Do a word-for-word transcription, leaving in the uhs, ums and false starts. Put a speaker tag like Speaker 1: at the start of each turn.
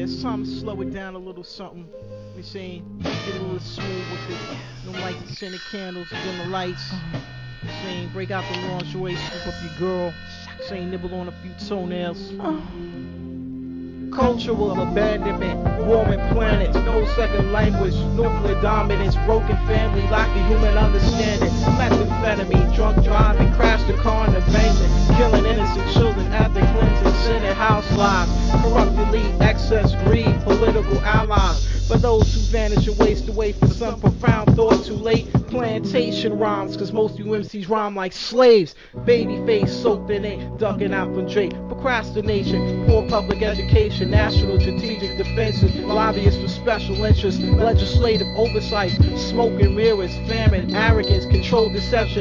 Speaker 1: Yeah, it's time to slow it down a little something. You see, get a little smooth with it. Don't like the scented candles, dim the lights. See, break out the lingerie, scoop up your girl. See, nibble on a few toenails. Cultural abandonment, warming planets, no second language, nuclear dominance, broken family, lack of human understanding, methamphetamine, drunk driving, crash the car in embankment, killing innocent children after cleansing sin and house lives, corrupt elite, excess greed, political allies. For those who vanish and waste away for some profound thought too late, plantation rhymes, cause most you M Cs rhyme like slaves. Baby face soaked in ink, ducking out from Drake. Procrastination, poor public education, national strategic defenses, lobbyists for special interests, legislative oversight, smoke and mirrors, famine, arrogance, controlled deception.